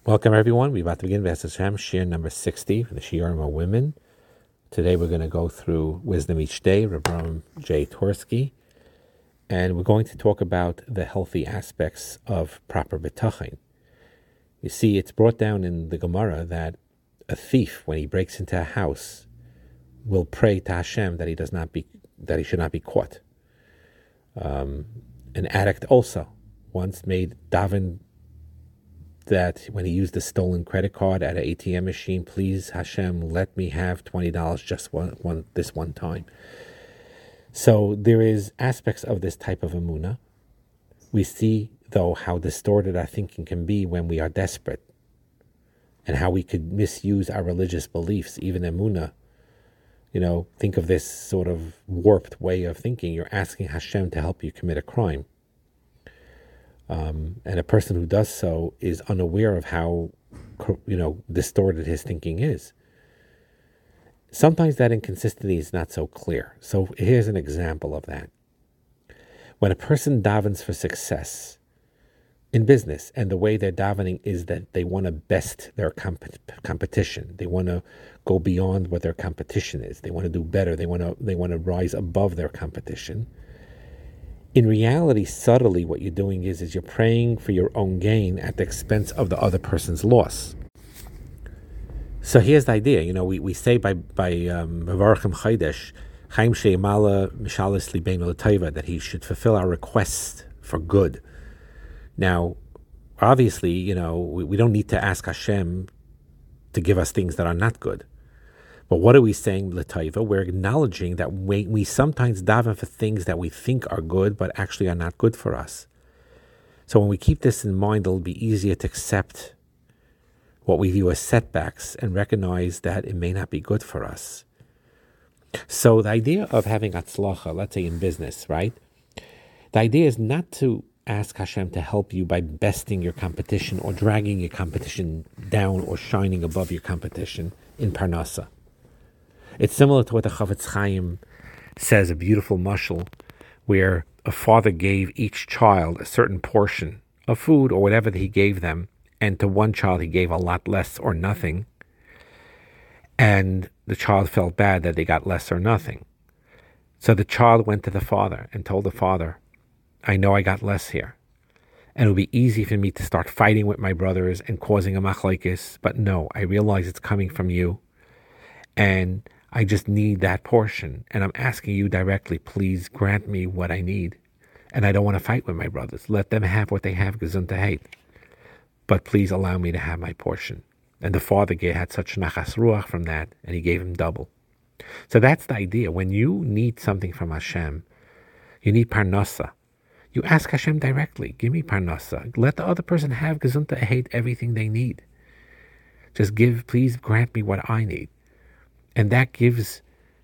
Welcome, everyone. We're about to begin V'es Hashem, Shir number 60 for the Shiurim of Women. Today we're going to go through Wisdom Each Day, Rabram J. Torsky, and we're going to talk about the healthy aspects of proper bitachon. You see, it's brought down in the Gemara that a thief, when he breaks into a house, will pray to Hashem that he should not be caught. An addict also once made daven that when he used a stolen credit card at an ATM machine, please Hashem, let me have $20 just this one time. So there is aspects of this type of emunah. We see, though, how distorted our thinking can be when we are desperate, and how we could misuse our religious beliefs, even emunah. Think of this sort of warped way of thinking. You're asking Hashem to help you commit a crime. And a person who does so is unaware of how, distorted his thinking is. Sometimes that inconsistency is not so clear. So here's an example of that. When a person davens for success in business, and the way they're davening is that they want to best their competition. They want to go beyond what their competition is. They want to do better. They want to rise above their competition. In reality, subtly, what you're doing is you're praying for your own gain at the expense of the other person's loss. So here's the idea. We say by Mevarchim Chaydesh, Chaim She'emala Mishalis Libeinu L'Taiva, that he should fulfill our requests for good. Now, obviously, we don't need to ask Hashem to give us things that are not good. But what are we saying, L'Taiva? We're acknowledging that we sometimes daven for things that we think are good, but actually are not good for us. So when we keep this in mind, it'll be easier to accept what we view as setbacks and recognize that it may not be good for us. So the idea of having atzlacha, let's say in business, right? The idea is not to ask Hashem to help you by besting your competition or dragging your competition down or shining above your competition in Parnasa. It's similar to what the Chavetz Chaim says, a beautiful mashal, where a father gave each child a certain portion of food or whatever that he gave them, and to one child he gave a lot less or nothing, and the child felt bad that they got less or nothing. So the child went to the father and told the father, I know I got less here, and it would be easy for me to start fighting with my brothers and causing a machlokes, but no, I realize it's coming from you, and I just need that portion, and I'm asking you directly, please grant me what I need. And I don't want to fight with my brothers. Let them have what they have, gesundheit. But please allow me to have my portion. And the father had such nachas ruach from that, and he gave him double. So that's the idea. When you need something from Hashem, you need parnasa. You ask Hashem directly, give me parnasa. Let the other person have gesundheit, everything they need. Just please grant me what I need. And that gives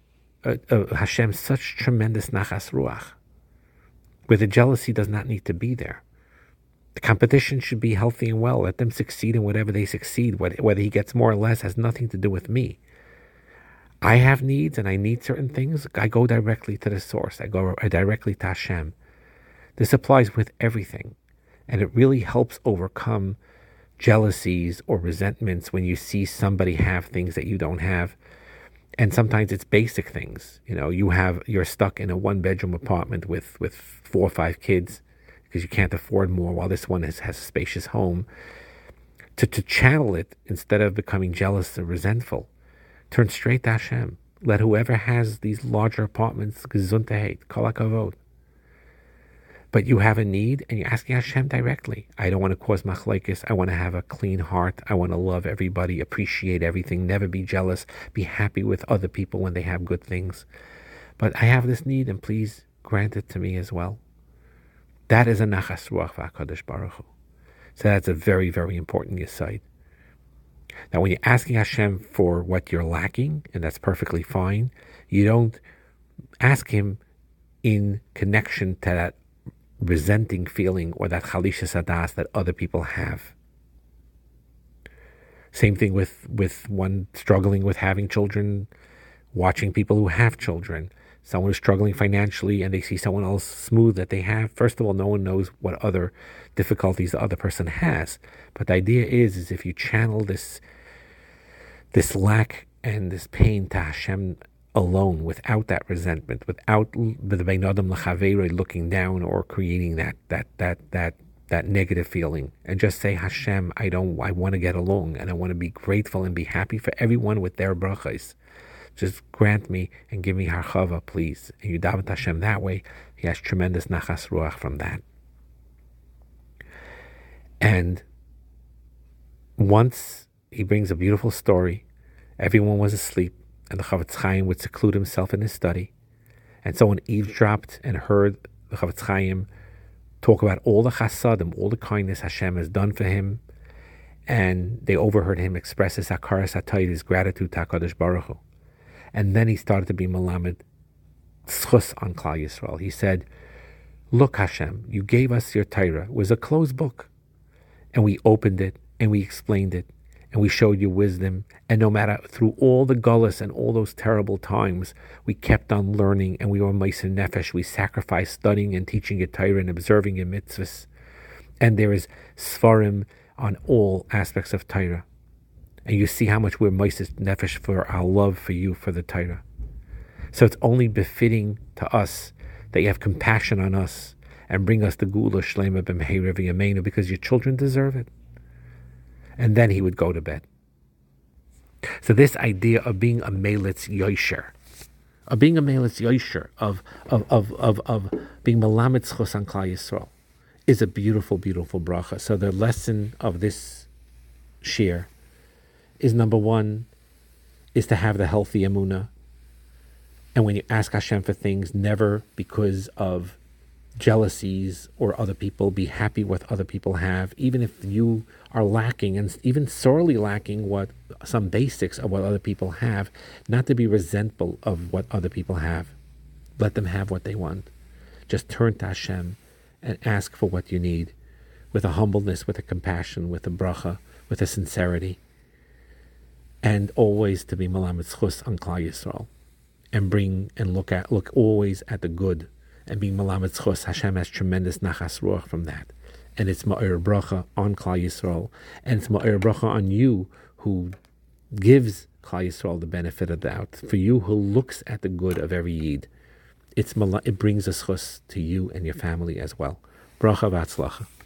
Hashem such tremendous nachas ruach, where the jealousy does not need to be there. The competition should be healthy and well. Let them succeed in whatever they succeed. Whether he gets more or less has nothing to do with me. I have needs and I need certain things. I go directly to the source. I go directly to Hashem. This applies with everything. And it really helps overcome jealousies or resentments when you see somebody have things that you don't have. And sometimes it's basic things. You're stuck in a one-bedroom apartment with 4 or 5 kids because you can't afford more, while this one has a spacious home. To channel it, instead of becoming jealous or resentful, turn straight to Hashem. Let whoever has these larger apartments, gesundheit, kol hakavod. But you have a need and you're asking Hashem directly. I don't want to cause machlokes. I want to have a clean heart. I want to love everybody, appreciate everything, never be jealous, be happy with other people when they have good things. But I have this need, and please grant it to me as well. That is a nachas ruach v'HaKadosh Baruch Hu. So that's a very, very important yesod. Now, when you're asking Hashem for what you're lacking, and that's perfectly fine, you don't ask Him in connection to that resenting feeling or that chalisha sadas that other people have. Same thing with one struggling with having children, watching people who have children. someone who's struggling financially and they see someone else smooth that they have, first of all, no one knows what other difficulties the other person has. But the idea is if you channel this lack and this pain to Hashem alone, without that resentment, without the Bein Adam L'Chaveroi looking down or creating that negative feeling, and just say, Hashem, I want to get along, and I want to be grateful and be happy for everyone with their brachas. Just grant me and give me harchava, please. And you daven to Hashem that way. He has tremendous nachas ruach from that. And once he brings a beautiful story. Everyone was asleep, and the Chavetz Chaim would seclude himself in his study. And someone eavesdropped and heard the Chavetz Chaim talk about all the chasadim, all the kindness Hashem has done for him. And they overheard him express his hakaras hatayid, his gratitude to HaKadosh Baruch Hu. And then he started to be malamed schus on Klal Yisrael. He said, look, Hashem, you gave us your Torah. It was a closed book. And we opened it, and we explained it, and we showed you wisdom. And no matter, through all the gullus and all those terrible times, we kept on learning, and we were meiser nefesh. We sacrificed studying and teaching your Torah and observing your mitzvahs. And there is svarim on all aspects of Torah. And you see how much we're meiser nefesh for our love for you, for the Torah. So it's only befitting to us that you have compassion on us and bring us the Geula Shlema b'mehera v'yameinu, because your children deserve it. And then he would go to bed. So this idea of being a Melitz Yosher, of being melamed schus on Klal Yisrael, is a beautiful, beautiful bracha. So the lesson of this shir is, number one, is to have the healthy emunah. And when you ask Hashem for things, never because of jealousies or other people, be happy with what other people have, even if you are lacking, and even sorely lacking some basics of what other people have, not to be resentful of what other people have. Let them have what they want. Just turn to Hashem and ask for what you need, with a humbleness, with a compassion, with a bracha, with a sincerity, and always to be melamed schus on Klal Yisrael, and look always at the good. And being melamed schus, Hashem has tremendous nachas ruach from that. And it's ma'ir bracha on Klal Yisrael. And it's ma'ir bracha on you, who gives Klal Yisrael the benefit of the doubt. For you who looks at the good of every yid. It brings a schus to you and your family as well. Bracha v'atzlacha.